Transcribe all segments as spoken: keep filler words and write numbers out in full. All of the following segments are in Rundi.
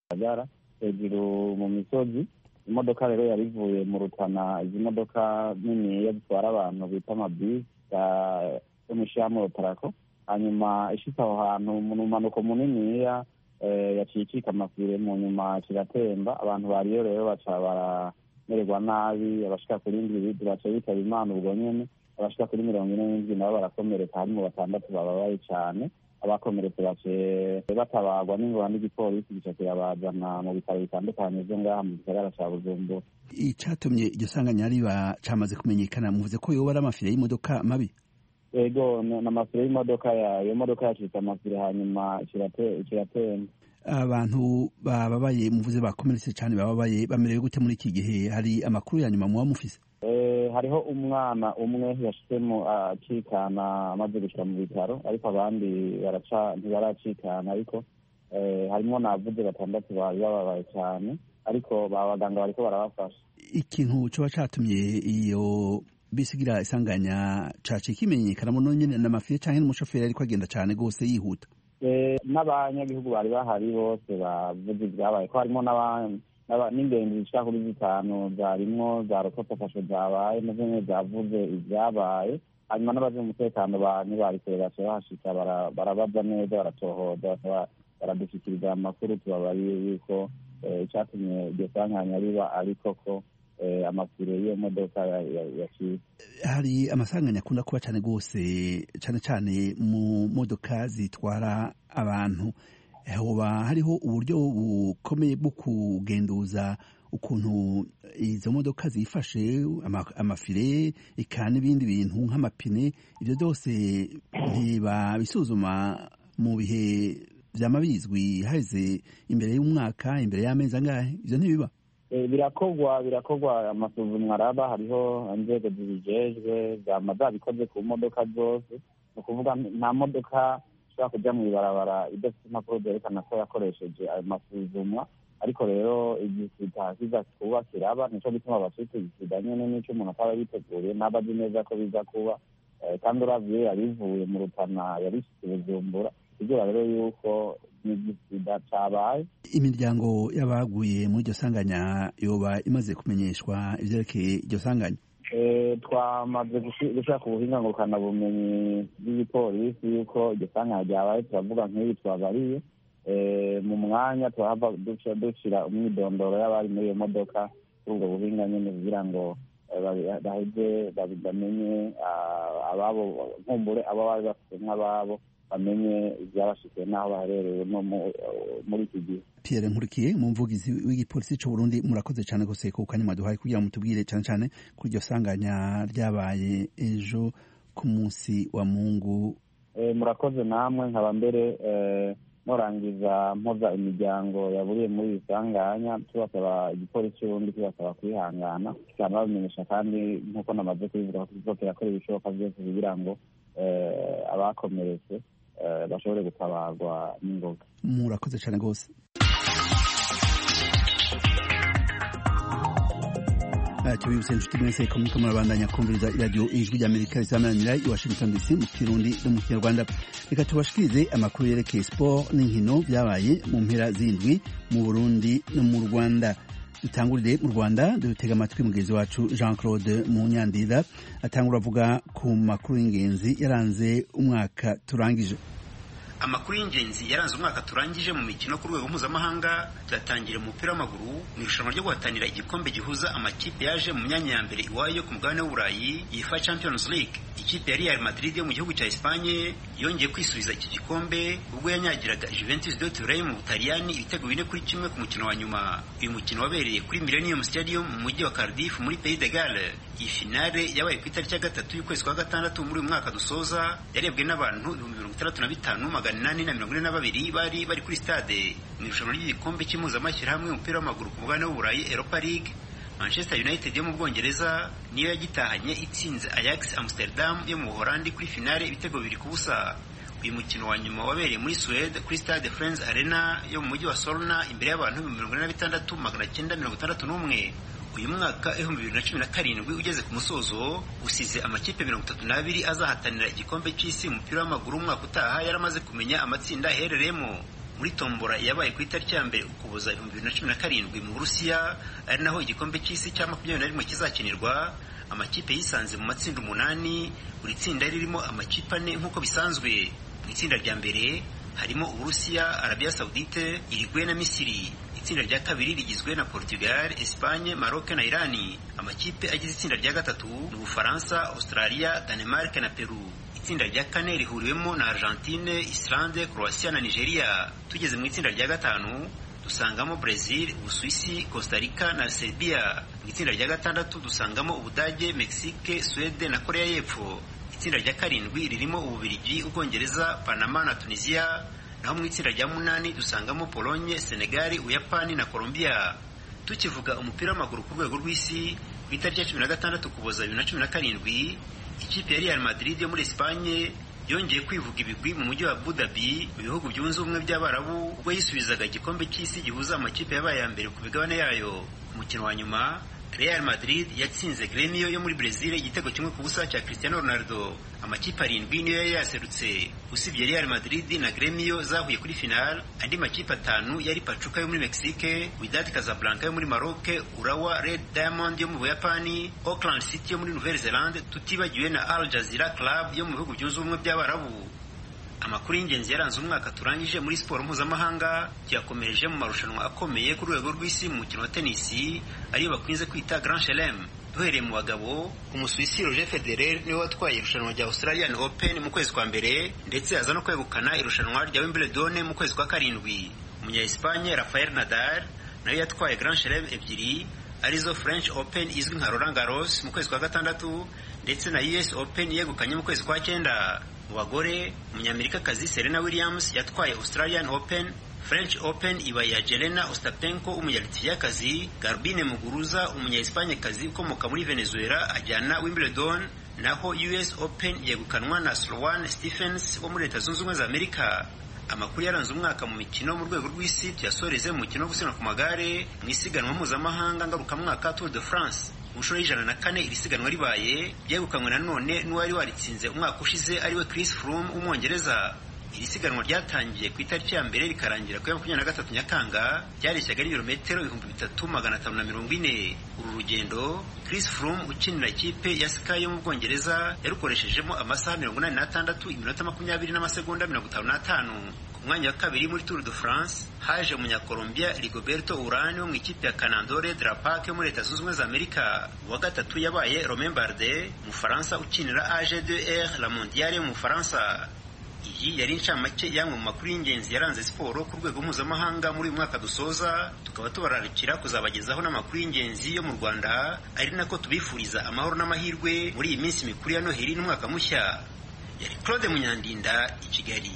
agara hejuru mu misozi. Imodoka rero yarivuye mu Rutana, izi modoka nini zitwara abantu bita amabisi yo mw'ishirahamwe Otrako, hanyuma ishitse aho hantu mu mpanuka muniniya yaciye icika amafire, mu nyuma kiratemba. Abantu bariyo rero baca baramererwa nabi, abashika kuri indwi baca bitaba Imana ubwo nyene, abashika kuri mirongo ine n'indwi nabo barakomereka, harimo batandatu bababaye cane. Abakomeretse bace batabagwa n'ingorane n'igipolisi gica kirabazana mu bitaro bitandukanye vyo ngaha mu gisagara ca Bujumbura. Icatumye iryo sanganya riba camaze kumenyekana, muvuze ko yoba ari amafire y'imodoka mabi? Ego, n'amafire y'imodoka, iyo modoka yacitse amafire hanyuma kiratemba. Abantu bababaye muvuze bakomeretse cane bababaye bamerewe gute muri iki gihe? Hari amakuru ya nyuma muba mufise? Eh, hariho umwana umwe yashitsemo acikana amaze gushira mu bitaro, ariko abandi baraca ntibaracikana, ariko eh, harimo navuze batandatu bari bababaye cyane, ariko abaganga bariko barabafasha. Ikintu coba catumye iyo bisigira isanganya caci kimenyekana muno nyene n'amafire canke n'umushoferi ariko agenda cane gose yihuta? Eh, n'abanyagihugu bari bahari bose bavuze ibyabaye, ko harimo n'abandi n'ingenzi zishika kuri zitanu zarimwo zarokotafashe zabaye nazo nyene zavuze ivyabaye. Hanyuma n'abaje umutekano bantu bariko baca bahashika barabaza neza, baratohoza, baradushikiriza amakuru tubabariye yuko icatumye iryo sanganya riba ariko ko amafire y'iyo modoka yaciye. Hari amasanganya akunda kuba cane gose, cane cane mu modoka zitwara abantu. Hoba hariho uburyo bukomeye bwo kugenduza ukuntu izo modoka zifashe, amafire eka n'ibindi bintu nk'amapine, ivyo byose ntibabisuzuma mu bihe vyama bizwi haheze imbere y'umwaka, imbere y'amezi angahe? Ivyo ntibiba? Birakorwa birakorwa amasuzumwa araba, hariho inzego zibijejwe zama zabikoze ku modoka zose. Ni ukuvuga nta modoka ishobora kuja mw'ibarabara idafite impapuro zerekana ko yakoresheje ayo masuzumwa, ariko rero igisida kiza kuba kiraba, nico gituma bacita igisida nyene n'ico umuntu ataba yiteguriye ntaba azi neza ko biza kuba. Kandi uravye yarivuye mu Rutana yarishitse Bujumbura, kugira rero yuko n'igisida cabaye. Imiryango y'abaguye muri iryo sanganya yoba imaze kumenyeshwa ivyerekeye iryo sanganya? Twamaze gushaka ubuhinga ngurukana bumenyi bw'igipolisi yuko iryo sanganya ryabaye, turavuga nk'ibi twabariye mu mwanya tuhava dushira umwidondoro y'abari muri iyo modoka kuri ubwo buhinga nyene kugira ngo baheze bamenye ababo, nkumbure abo bari bafite nk'ababo bamenye ivyabashikiye n'aho baherereye muri iki gihe. Pierre Nkurikiye, umuvugizi w'igipolisi c'u Burundi, murakoze cane gose ku kanya mwaduhaye kugira mutubwire cane cane kuri iryo sanganya ryabaye ejo ku munsi wa Mungu. Eh, murakoze namwe, nkaba mbere eh, norangiza mpoza imiryango yaburiye muri iri sanganya, tubasaba igipolisi c'u Burundi tubasaba kwihangana, kikaba bamenyesha kandi nk'uko namaze kubivuga ko kirakora ibishoboka vyose kugira ngo eh, abakomeretse bashobore gutabarwa n'ingoga. Murakoze cane gose. Tubibutse inshuti mwese ko muriko murabandanya kumviriza iradiyo Ijwi ry'Amerika risamanira i Washington D C mu Kirundi no mu Kinyarwanda. Reka tubashikirize amakuru yerekeye sport n'inkino vyabaye mu mpera z'indwi mu Burundi no mu Rwanda. Dutangurire mu Rwanda, dutega amatwi mugenzi wacu Jean Claude Munyandira atangura avuga ku makuru y'ingenzi yaranze umwaka turangije. Amakuru y'ingenzi yaranze umwaka turangije mu mikino ku rwego mpuzamahanga byatangiriye mu mupira w'amaguru mu irushanwa ryo guhatanira igikombe gihuza amakipe yaje mu myanya ya mbere iwayo ku mugabane w'Uburayi yifa Champions League. Ikipe ya Real Madrid yo mu gihugu cya Espagne yongeye kwisubiza iki gikombe ubwo yanyagiraga Juventus de Turin mu Butaliyani ibitego bine kuri kimwe ku mukino wa nyuma. Uyu mukino wabereye kuri Millennium Stadium mu mujyi wa Cardiff muri Pays de Galles. Iyi finale yabaye ku itariki ya gatatu y'ukwezi kwa gatandatu muri uyu mwaka dusoza, yarebwe n'abantu ibihumbi mirongo itandatu na bitanu magana inani na mirongo ine na babiri bari bari kuri stade. Mu irushanwa ry'igikombe cy'impuzamashyirahamwe umupira w'amaguru ku mugabane w'Uburayi Europa League, Manchester United yo mu Bwongereza niyo yagitahanye itsinze Ajax Amsterdam yo mu Buholandi kuri finale ibitego bibiri ku busa. Uyu mukino wa nyuma wabereye muri Suède kuri Stade Friends Arena yo mu mujyi wa Solna imbere y'abantu mirongo ine na bitandatu magana cyenda mirongo itandatu n'umwe. Uyu mwaka ibihumbi bibiri na cumi na karindwi ugeze ku musozo usize amakipe mirongo itatu n'abiri azahatanira igikombe cy'isi umupira w'amaguru umwaka utaha yaramaze kumenya amatsinda aherereyemo. muri tombora yabaye ku itariki ya mbere Ukuboza ibihumbi bibiri na cumi na karindwi mu Burusiya, ari naho igikombe cy'isi cya makumyabiri na rimwe kizakinirwa. Amakipe yisanze mu matsinda umunani, buri tsinda ririmo amakipe ane nk'uko bisanzwe. Mu itsinda rya mbere harimo Uburusiya, Arabia Saudite, Uruguay na Misiri. Itsinda rya kabiri rigizwe na Portugal, Espagne, Maroc na Irani. Amakipe agize itsinda rya gatatu ni Ubufaransa, Australia, Danemark na Peru. Itsinda rya kane rihuriwemo na Argentine, Islande, Croatia na Nigeria. Tugeze mu itsinda rya gatanu dusangamo Brazil, Ubusuwisi, Costa Rica na Serbia. Mu itsinda rya gatandatu dusangamo Ubudage, Mexique, Sweden na Korea y'Epfo. Itsinda rya karindwi ririmo Ububiligi, Ubwongereza, Panama na Tunisia. Naho mu itsinda rya munani dusangamo Pologne, Senegal, Uyapani na Colombia. Tukivuga umupira w'amaguru ku rwego rw'isi, ku itariki ya cumi na gatandatu Ukuboza bibiri na cumi na karindwi, ikipe ya Real Madrid yo muri Espagne yongeye kwivuga ibigwi mu mujyi wa Abu Dhabi mu bihugu byunze ubumwe by'Abarabu ubwo yisubizaga igikombe cy'isi gihuza amakipe yabaye ya mbere ku migabane yayo. Umukino wa nyuma Real Madrid yatsinze Gremio yo muri Brazil igitego kimwe ku busa cya Cristiano Ronaldo. Amakipe arindwi niyo yari yaserutse. Usibye Real Madrid na Gremio zahuye kuri final, andi makipe atanu yari Pachuca yo muri Mexique, Wydad Casablanca yo muri Maroc, Urawa Red Diamond yo mu Buyapani, Auckland City yo muri Nouvelle-Zélande, tutibagiwe na Al Jazeera Club yo mu bihugu byunze ubumwe by'Abarabu. Amakuru y'ingenzi yaranze umwaka turangije muri siporo mpuzamahanga yakomereje mu marushanwa akomeye ku rwego rw'isi mu mukino wa tenisi ariyo bakunze kwita Grand Chelem. Duhereye mu bagabo, Umusuwisi Roger Federer niwe watwaye irushanwa rya Australian Open mu kwezi kwa mbere ndetse aza no kwegukana irushanwa rya Wimbledon mu kwezi kwa karindwi. Umunya-Espagne Rafael Nadal nawe yatwaye Grand Chelem ebyiri arizo French Open izwi nka Roland Garros mu kwezi kwa gatandatu ndetse na U S Open yegukanye mu kwezi kwa cyenda. Mu bagore, Umunyamerikakazi Serena Williams yatwaye Australian Open, French Open iba ya Jelena Ostapenko umunyalitviyakazi, Garbine Muguruza umunya-Espanyekazi ukomoka muri Venezuela ajyana Wimbledon, naho U S Open yegukanwa na Sloane Stephens wo muri Leta Zunze Ubumwe za Amerika. Amakuru yaranze umwaka mu mikino mu rwego rw'isi tuyasoreze mu mukino wo gusiganwa ku magare mu isiganwa mpuzamahanga ngarukamwaka Tour de France. Mu nshuro y'ijana na kane iri siganwa ribaye ryegukanywe nanone n'uwari waritsinze umwaka ushize ariwe Chris Froome w'Umwongereza. Iri siganwa ryatangiye ku itariki ya mbere rikarangira ku ya makumyabiri na gatatu Nyakanga, ryareshyaga n'ibirometero ibihumbi bitatu magana atanu na mirongo ine. Uru rugendo Chris Froome ukinira ikipe ya Sky yo mu Bwongereza yarukoreshejemo amasaha mirongo inani n'atandatu iminota makumyabiri n'amasegonda mirongo itanu n'atanu. Ku mwanya wa kabiri muri Tour de France haje umunya-Colombia Rigoberto Urán wo mu ikipe ya Canandore Drapac yo muri Leta Zunze Ubumwe za Amerika. Uwa gatatu yabaye Romain Bardet umufaransa ukinira A G deux R La Mondiale yo mu Faransa. Iyi yari incamake yamwe mu makuru y'ingenzi yaranze siporo ku rwego mpuzamahanga muri uyu mwaka dusoza, tukaba tubararikira kuzabagezaho n'amakuru y'ingenzi yo mu Rwanda, ari nako tubifuriza amahoro n'amahirwe muri iyi minsi mikuru ya Noheli n'umwaka mushya. Yari Claude Munyandinda i Kigali.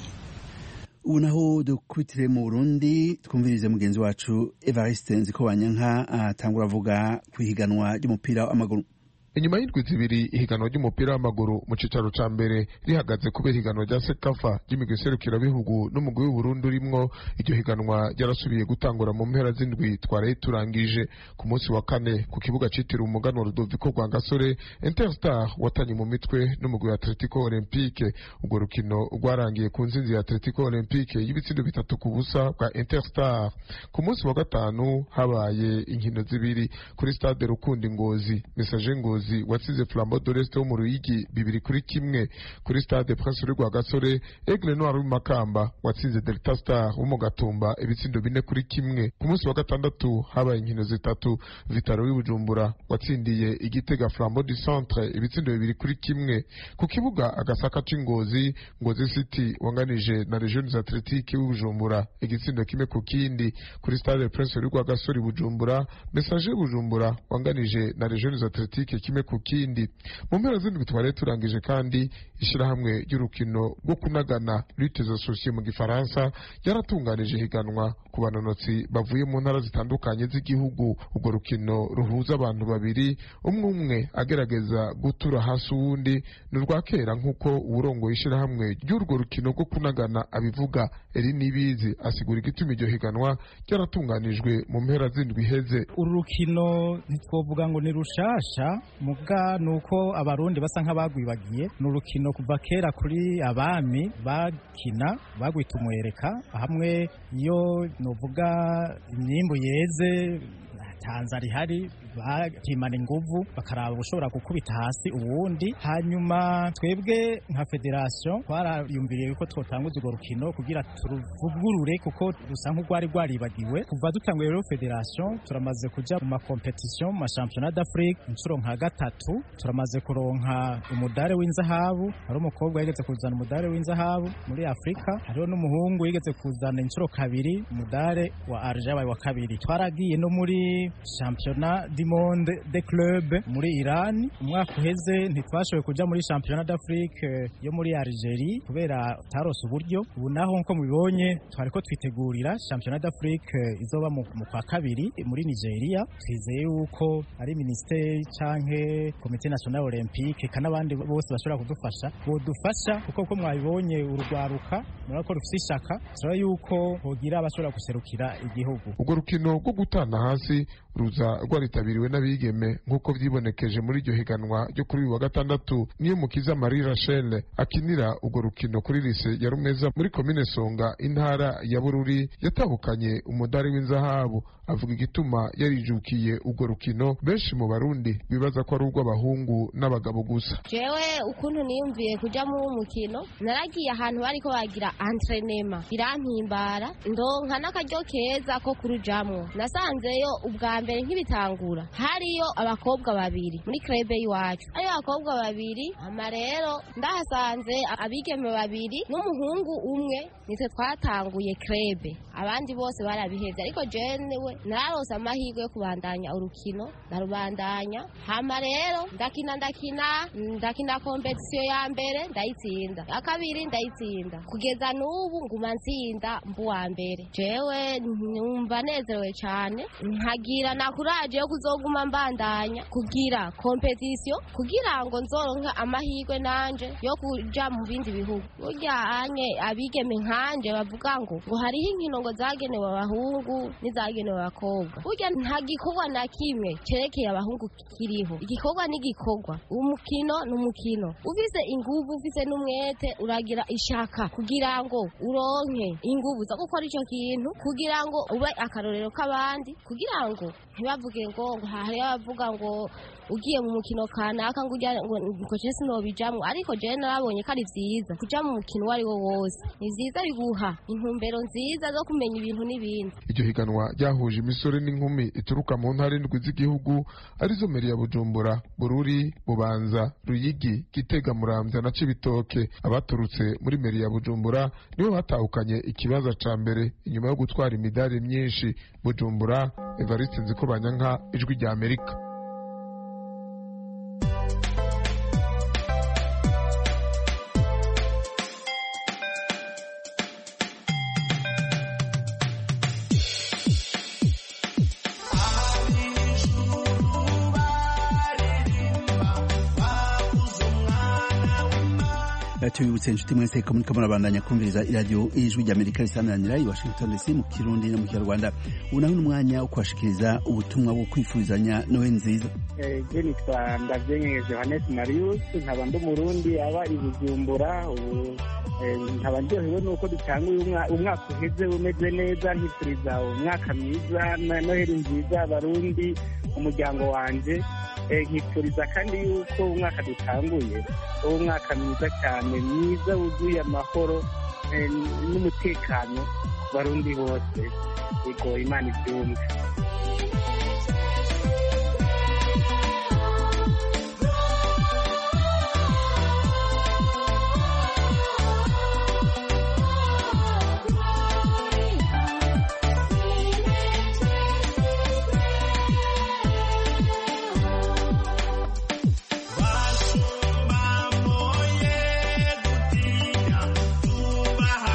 Ubu naho dukubitire mu Burundi twumvirize mugenzi wacu Evariste Nzikobanyanka atangura avuga ku ihiganwa ry'umupira w'amaguru. Inyuma y'indwi zibiri ihiganwa ry'umupira w'amaguru mu cicaro ca mbere rihagaze kubera ihiganwa rya Sekafa ry'imigwi serukirabihugu n'umugwi w'Uburundi urimwo. Iryo higanwa ryarasubiye gutangura mu mpera z'indwi twaraye turangije. Ku munsi wa kane ku kibuga citiriwe umuganwa Rudoviko Rwagasore, Interstar watanye mu mitwe n'umugwi wa Atletico Olympique. Urwo rukino rwarangiye ku nzinzi ya Atletico Olympique y'ibitsindo bitatu ku busa bwa Interstar. Ku munsi wa gatanu habaye inkino zibiri kuri stade Rukundi Ngozi. Message Ngozi watsinze Flambeau de l'Est wo mu Ruyigi bibiri kuri kimwe. Kuri stade Prince Rugwa Gasore, Aigle Noir w'Imakamba watsinze Delta Star wo mu Gatumba ibitsindo bine kuri kimwe. Ku munsi wa gatandatu habaye inkino zitatu. Vitaro w'Ibujumbura watsindiye Igitega Flambeau du Centre ibitsindo bibiri kuri kimwe. Ku kibuga Agasaka c'Ingozi, Ngozi City wanganije na Regions Athletic w'Ibujumbura igitsindo kimwe ku kindi. Kuri stade Prince Rugwa Gasore Bujumbura, Message Bujumbura wanganije na Regions Athletic kimwe ku kindi. Mu mpera z'indwi twari turangije kandi ishirahamwe ry'urukino rwo kunagana lutte associée mu Gifaransa yaratunganije higanwa ku banonotsi bavuye mu ntara zitandukanye z'igihugu. Urwo rukino ruhuza abantu babiri, umwe umwe agerageza gutura hasi uwundi. Ni urwa kera nk'uko uwurongoye ishirahamwe ry'urwo rukino rwo kunagana abivuga. Eri Nibizi asigura igituma iryo higanwa ryaratunganijwe mu mpera z'indwi iheze. Uru rukino ntitwovuga ngo ni rushasha, muga nuko abarundi basa nk'abagwibagiye ni urukino kuva kera kuri abami bakina bagwita umwereka hamwe iyo novuga imyimbu yeze tanza rihari bakimana inguvu bakaraba ushobora gukubita hasi uwundi. Hanyuma twebwe nka federation twarayumviriye yuko twotanguza urwo rukino kugira turuvugurure kuko rusa nk'urwari rwaribagiwe. Kuva dutanguye rero federation turamaze kuja mu makompetition mu championnat d'Afrique inshuro nka gatatu, turamaze kuronka umudare w'inzahabu. Hari umukobwa yigeze kuzana umudare w'inzahabu muri Afrika, hariho n'umuhungu yigeze kuzana inshuro kabiri umudare wa argent wa kabiri. Twaragiye no muri championnat du monde des clubs muri Iran. Umwaka uheze ntitwashoboye kuja muri championnat d'Afrique yo muri Algerie kubera tarose uburyo. Ubu naho nko mubibonye twariko twitegurira championnat d'Afrique izoba mu kwa kabiri muri Nigeria. Twizeye yuko ari ministeri canke komite national olympique kana abandi bose bashobora kudufasha bodufasha kuko ko mwabibonye urugwaruka murako rufise ishaka sura yuko hogira abashobora guserukira igihugu. Ubwo rukino rwo gutana hasi ruza rwaritabiriwe n'abigeme nk'uko vyibonekeje muri iryo higanwa ryo kuri uyu wa gatandatu. Niyo Mukiza Marie Rachel akinira urwo rukino kuri lise ya Rumeza muri komine Songa intara ya Bururi yatabukanye umudari w'inzahabu. Avuga igituma yarijukiye urwo rukino benshi mu Barundi bibaza ko ari urw'abahungu n'abagabo gusa. Jewe ukuntu niyumviye kuja mu mukino naragiye ahantu bariko bagira entraînement birampimbara ndonka n'akaryo keza ko kurujamwo. Nasanzeyo ubwa mbere nk'ibitangura hariyo abakobwa babiri muri club y'iwacu, ayo abakobwa babiri ama rero ndahasanze abigeme babiri n'umuhungu umwe nitwe twatanguye club, abandi bose barabihevye ariko jewe nararose amahirwe yo kubandanya urukino ndarubandanya. Hama rero ndakina ndakina ndakina competition ya mbere ndayitsinda, ya kabiri ndayitsinda, kugeza n'ubu nguma nsinda mbu wa mbere. Jewe numva nezerewe cyane nkagira nakuraje yo kuzoguma mbandanya kugira competition kugira ngo nzoronke amahirwe nanje yo kuja mu bindi bihugu. Burya anye abigeme nkanje bavuga ngo ngo hariho inkino ngo zagenewe abahungu n'izagenewe abakobwa. Burya nta gikorwa na kimwe cerekeye abahungu kiriho, igikorwa n'igikorwa, umukino n'umukino. Ufise inguvu ufise n'umwete uragira ishaka kugira ngo uronke inguvu zo gukora ico kintu kugira ngo ube akarorero k'abandi, kugira ngo ntibavuge ngo hari abavuga ngo ugiye mu mukino kanaka ngo ujya ngo ngo je sinobijamwe. Ariko je narabonye ko ari vyiza kuja mu mukino wari wo wose, ni vyiza biguha intumbero nziza zo kumenya ibintu n'ibindi. Iryo higanwa ryahuje imisore n'inkumi ituruka mu ntara indwi z'igihugu arizo Meri ya Bujumbura, Bururi, Bubanza, Ruyigi, Gitega, Muramvya na Cibitoke. Abaturutse muri Meri ya Bujumbura nibo batahukanye ikibazo ca mbere inyuma yo gutwara imidari myinshi. Bujumbura, Evariste Nzikobanyanka, Ijwi rya Amerika. tubibutse inshuti mwese ko muriko murabandanya kumviriza iradiyo Ijwi rya Amerika risamanira i Washington D C mu Kirundi no mu Kinyarwanda. Ubu naho n'umwanya wo kwashikiriza ubutumwa bwo kwifuzanya Noel nziza. Eh, je nitwa Ndavyenyeje Johannes Marius, nkaba ndi Murundi aba i Bujumbura. Ubu nkaba ndyohewe nuko dutanguye umwaka uheze umeze neza, ntituriza umwaka mwiza na Noheli nziza Abarundi umuryango wanje. Nkipfuriza kandi yuko umwaka dutanguye uwo mwaka mwiza cyane, mwiza wuzuye amahoro n'umutekano ku Barundi bose. Yego Imana ibyumve.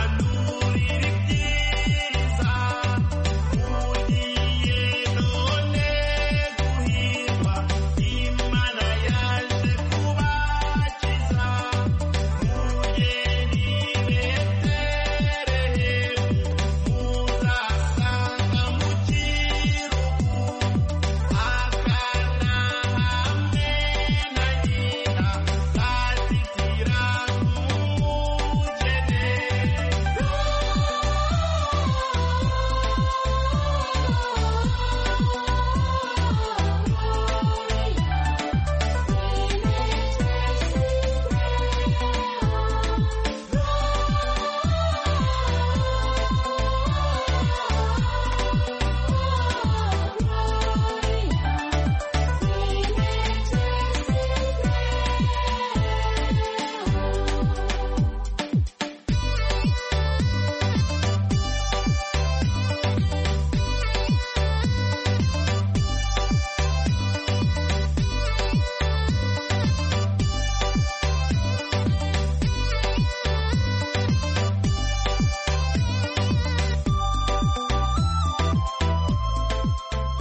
None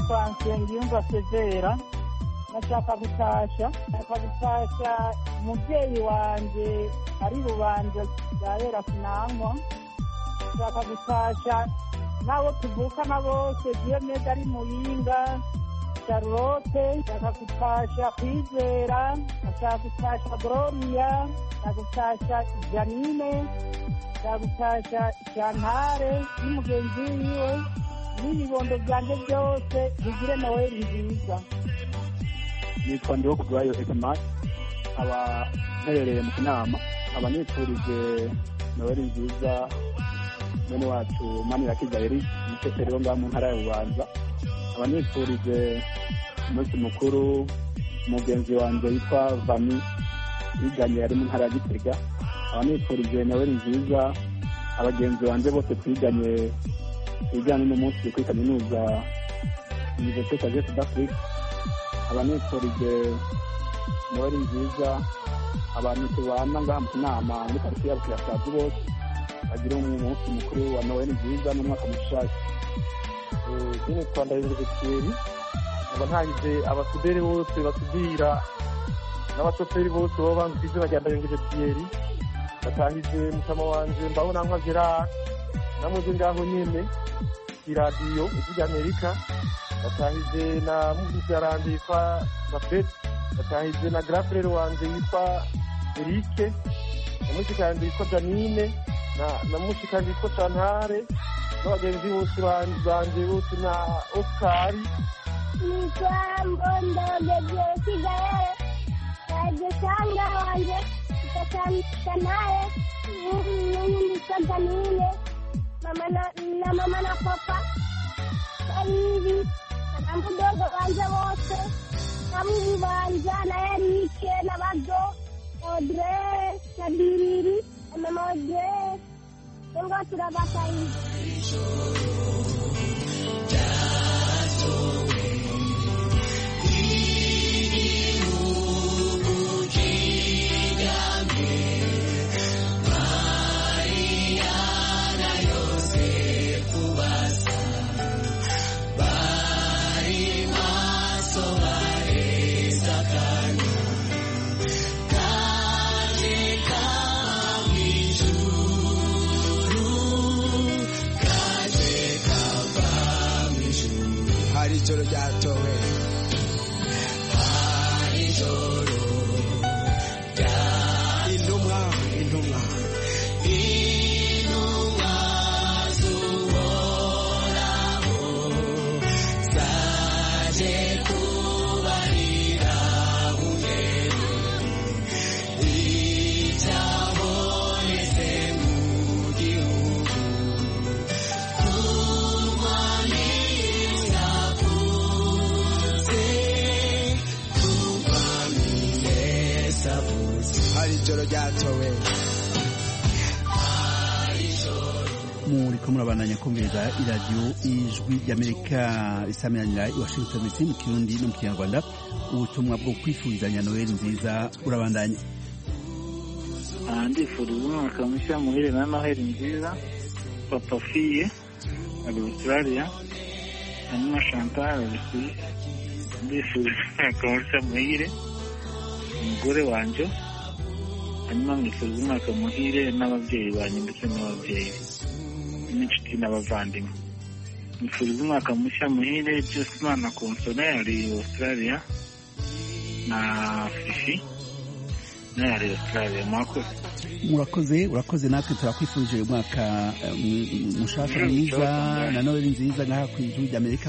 nitwa Nsengiyumva Severa nashaka gutasha nashaka gutasha umubyeyi wanje ari rubanje yarera kunanywa nashaka gutasha nabo tuvukana bose giye neza ari Muyinga Charlotte nashaka gutasha Kwizera nashaka gutasha Gloria nashaka gutasha Janine nashaka gutasha Chantare n'umugenzi wiwe n'ibibondo byanje byose bigire nawe nziza. Nitwa Ndiho Kubwayo Ekemat aba mperereye mu Kinama aba nifurije Noel nziza mwene wacu Manirakiza Eric umushoferi wo ngaha mu ntara ya Bubanza aba nifurije umunsi mukuru umugenzi wanjye yitwa Vami yiganye yari mu ntara ya Gitega aba nifurije Noel nziza abagenzi banjye bose twiganye twiganye n'umunsi kuri kaminuza Université de d'Afrique abanetorije Noel nziza abantu tubana ngaha mu Kinama muri quartier ya Bukirasazi bose bagira umunsi mukuru wa Noel nziza n'umwaka mushasha. Dine Rwanda y'Uburundi abantahize abasuderi bose basudira n'abashoferi bose baba banzize bagenda yengeje Thierry batahize mutama wanje mbabona nka Gerard namuze ngaho nyene iradiyo y'Igihugu Amerika batahize na muziki yarandi yitwa Bafet batahize na grafrere wanje yitwa Eric na muziki yarandi yitwa Janine na na muziki yarandi yitwa Chantare n'abagenzi bose banje bose na Oscar nitwa Mbondo Bebe Kigaye kaje sanga wanje Chantare n'undi Janine mama na na mama na papa Baby Ambudogo wanje bose Kamuri wanje na Eric na Bago Audrey na Biriri na Mode ngo turabatayi Ijoro ryatowe ijoro intumwa intumwa intumwa zuhoraho zaje kubarira umwere icyabonetse mu gihugu ijoro ryatowe muriko murabandanya kumviriza iradiyo Ijwi ry'Amerika risamiranira i Washington D C mu Kirundi no mu Kinyarwanda. Ubutumwa bwo kwifurizanya Noel nziza urabandanya. Ndifuriza umwaka mushya muhire na Noel nziza papa fiye ari Australia hanyuma Chantal ari Suisse. Ndifuriza umwaka mushya muhire umugore wanje hanyuma mwifuriza umwaka muhire n'ababyeyi banyu ndetse n'ababyeyi n'inshuti n'abavandimwe. Mwifuriza umwaka mushya muhire Josimana Console ari Australia na Fifi nayo ari Australia. Mwakoze murakoze urakoze natwe turakwifurije umwaka mushasha mwiza na Noel nziza ngaha ku Ijwi ry'Amerika.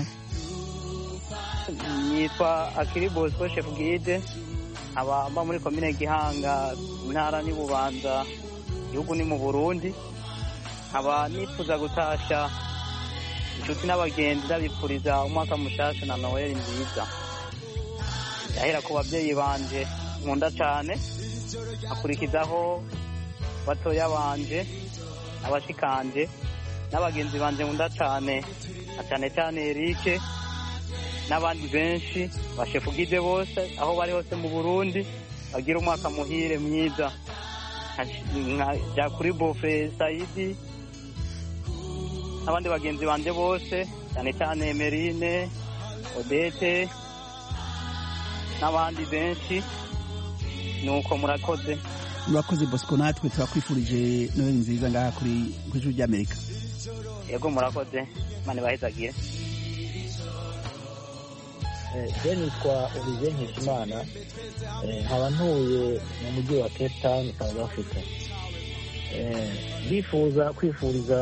Nitwa Akiri Bosco Chef Guide abamba muri komine Gihanga intara ni Bubanza igihugu ni mu Burundi. Aba nifuza gutasha inshuti n'abagenzi ndabipfuriza umwaka mushasha na Noel nziza. Yahera ku babyeyi banje nkunda cyane akurikizaho batoya banje abashikanje n'abagenzi banje nkunda cyane cyane cyane Eric n'abandi benshi bashefu gide bose aho bari hose mu Burundi bagira umwaka muhire mwiza. Nka kuri Bofe Saidi n'abandi bagenzi banje bose cyane cyane Emerine Odete n'abandi benshi nuko murakoze. Murakoze Bosco, natwe turakwifurije Noheli nziza ngaha kuri kw'ijuru ry'Amerika. Yego murakoze, mane bahezagiye. Je nitwa Olivier Nkeshimana, nkaba ntuye mu mujyi wa Cape Town, South Africa. Ndifuza kwifuriza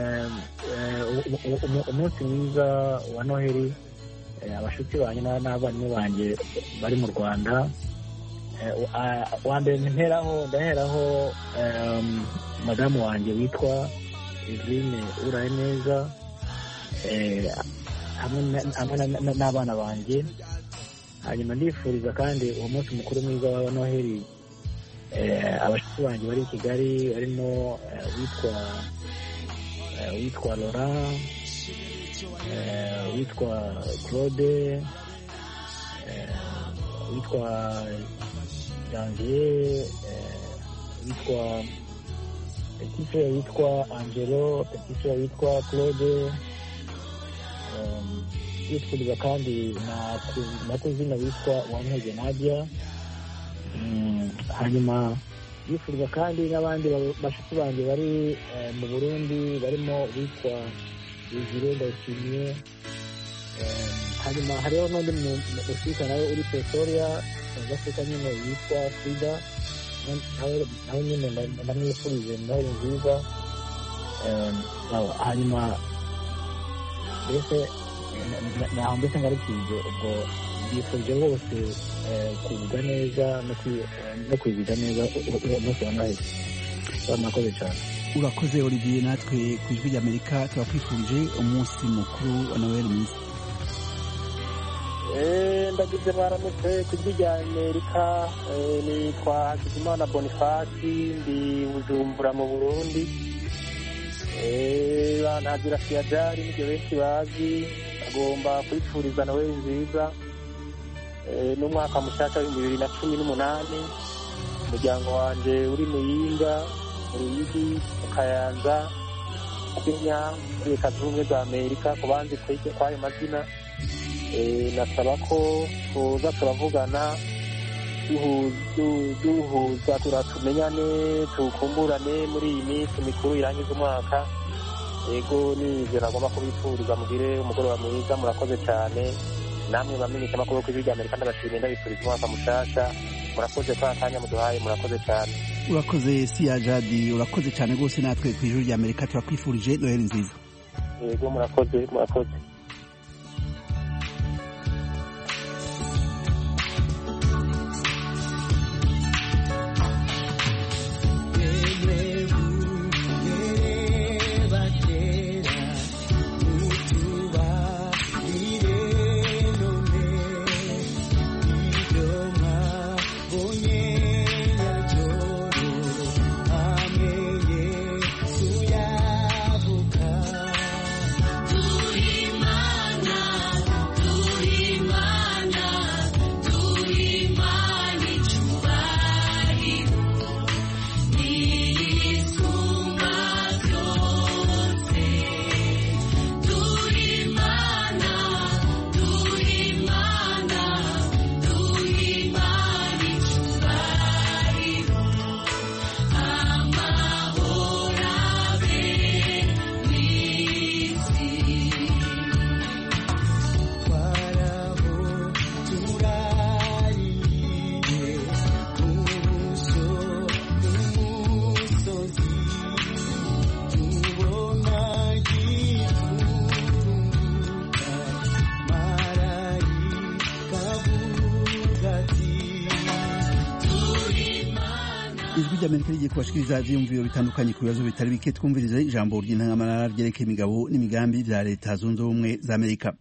umunsi mwiza wa Noheli abashuti banjye n'abavandimwe banjye bari mu Rwanda. Wa mbere nteraho ndaheraho madamu wanjye witwa Eveline Uraneza hamwe n'abana banjye. Hanyuma ndifuriza kandi uwo munsi mukuru mwiza wa Noheli abashyitsi banjye bari i Kigali barimo witwa witwa Laurent, witwa Claude, witwa Janvier, witwa petit frère witwa Angelo, petit frère witwa Claude, yitwa kandi na kuzina witwa Wantege Nadia. Hanyuma yifuriza kandi n'abandi bashuti banjye bari mu Burundi barimo witwa Desire Ndayishimiye. Hanyuma hariho n'undi musirikare nawe uri Pretoria South Africa nyine witwa Frida, nawe nyine ndamwifurije Noheli nziza. Hanyuma mbese naho mbese ngarukije ubwo mbifurije bose kugubwa neza no kwiziga neza umunsi wa Noheli. Murakoze cyane. Urakoze Olivier, natwe ku ijwi ry'Amerika turakwifurije umunsi mukuru wa Noheli mwiza. Ndagize mwaramutse ku ijwi ry'Amerika, nitwa Hakizimana Boniface, ndi Bujumbura mu Burundi. Bantagira Fiyadari nibyo benshi bazi, agomba kwifuriza Noheli nziza n'umwaka mushasha w'ibihumbi bibiri na cumi n'umunani. Umuryango wanje uri Muyinga, mu Ruyigi, mu Kayanza, Kenya, muri Leta Zunze Ubumwe za Amerika. Ku banzi kw'ayo mazina nasaba ko tuza turavugana duhuza turatumenyane tukumburane muri iyi minsi mikuru irangiza umwaka. Yego nivyo nagomba kubifuriza, mugire umugoroba mwiza. Murakoze cyane namwe bamenyesha amakuru ku ijwi ry'Amerika, ndabashimiye ndabifuriza umwaka mushasha. Murakoze kwa kanya muduhaye, murakoze cyane. Urakoze Sia Jadi, urakoze cyane rwose, natwe ku ijuru ry'Amerika turakwifurije Noheli nziza. Yego murakoze murakoze. ijwi ry'Amerika rigiye kubashikiriza ivyiyumviro bitandukanye ku bibazo bitari bike. Twumvirize ijambo ry'intangamarara ryerekeye imigabo n'imigambi vya Leta Zunze Ubumwe za Amerika.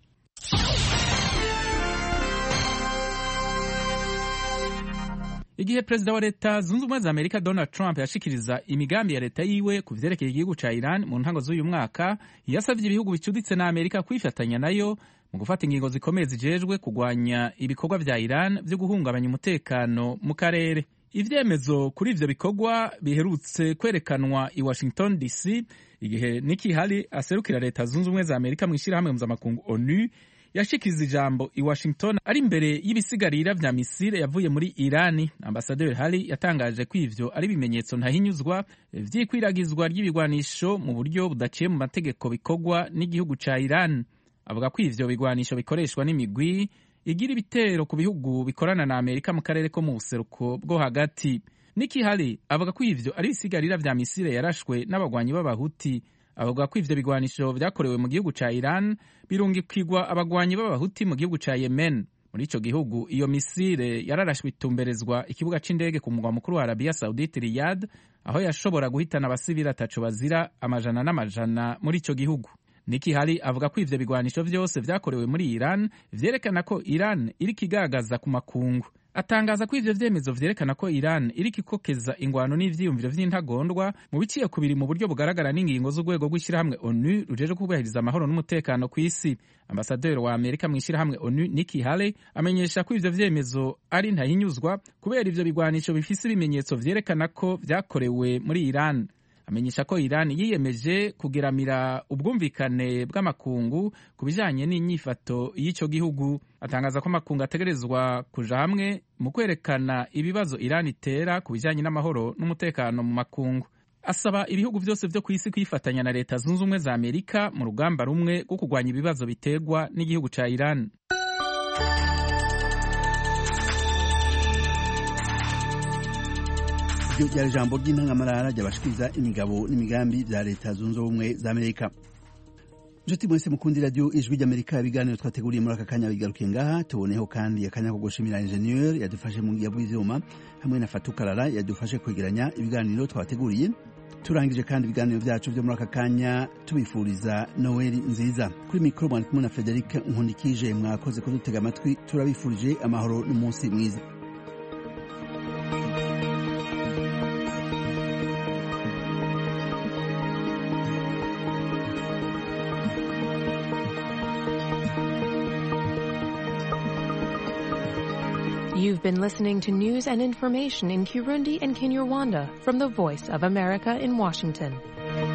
Igihe Perezida wa Leta Zunze Ubumwe za Amerika Donald Trump yashikiriza imigambi ya leta yiwe ku vyerekeye igihugu ca Iran mu ntango z'uyu mwaka, yasavye ibihugu bicuditse na Amerika kwifatanya nayo mu gufata ingingo zikomeye zijejwe kugwanya ibikorwa vya Iran vyo guhungabanya umutekano mu karere. Ivyemezo kuri ivyo bikorwa biherutse kwerekanwa i Washington D C igihe Nikki Haley aserukira Leta Zunze Ubumwe za Amerika mu ishirahamwe mpuzamakungu ONU yashikiriza ijambo i Washington ari imbere y'ibisigarira vya misile yavuye muri Irani. Ambasaderi Hari yatangaje ko ivyo ari ibimenyetso ntahinyuzwa vy'ikwiragizwa ry'ibigwanisho mu buryo budaciye mu mategeko bikorwa n'igihugu ca Iran. Avuga ko ivyo bigwanisho bikoreshwa n'imigwi igira ibitero ku bihugu bikorana na Amerika mu karere ko mu buseruko bwo hagati. Nikki Haley avuga ko ivyo ari ibisigarira vya misile yarashwe n'abagwanyi b'abahuti. Avuga ko ivyo bigwanisho vyakorewe mu gihugu ca Iran birungikirwa abagwanyi b'abahuti mu gihugu ca Yemen. Muri ico gihugu iyo misile yararashwe itumberezwa ikibuga c'indege ku mugwa mukuru wa Arabia Saudite Riyadh, aho yashobora guhitana abasivili ataco bazira amajana n'amajana muri ico gihugu. Nikki Haley avuga ko ivyo bigwanisho vyose vyakorewe muri Iran vyerekana ko Iran iriko igaragaza ku makungu. Atangaza ko ivyo vyemezo vyerekana ko Iran iriko ikokeza ingwano n'ivyiyumviro vy'intagondwa mu biciye kubiri mu buryo bugaragara n'ingingo z'urwego rw'ishirahamwe ONU rujeje kubahiriza amahoro n'umutekano ku isi. Ambasaderi wa Amerika mu ishirahamwe ONU Nikki Haley amenyesha ko ivyo vyemezo ari ntahinyuzwa kubera ivyo bigwanisho bifise ibimenyetso vyerekana ko vyakorewe muri Iran. Amenyesha ko Iran yiyemeje kugeramira ubwumvikane bw'amakungu ku bijanye n'inyifato y'ico gihugu. Atangaza ko amakungu ategerezwa kuja hamwe mu kwerekana ibibazo Iran itera ku bijanye n'amahoro n'umutekano mu makungu. Asaba ibihugu vyose vyo kw'isi kwifatanya na leta zunze ubumwe za Amerika mu rugamba rumwe rwo kurwanya ibibazo biterwa n'igihugu ca Iran. Iryo ryari ijambo ry'intangamarara ryabashikiriza imigabo n'imigambi vya leta zunze ubumwe za Amerika. Nshuti mwese mukundi radio Ijwi ry'Amerika, ibiganiro twateguriye muri aka kanya bigarukiye ngaha. Tuboneho kandi akanya ko gushimira ingenieur yadufashe mu ngiya bw'ivyuma hamwe na Fatukarara yadufashe kwegeranya ibiganiro twateguriye. Turangije kandi ibiganiro vyacu vyo muri aka kanya tubifuriza Noel nziza. Kuri mikro mwari kumwe na Frederic Nkundikije, mwakoze kudutega amatwi. Turabifurije amahoro n'umunsi mwiza. You've been listening to news and information in Kirundi and Kinyarwanda from the Voice of America in Washington.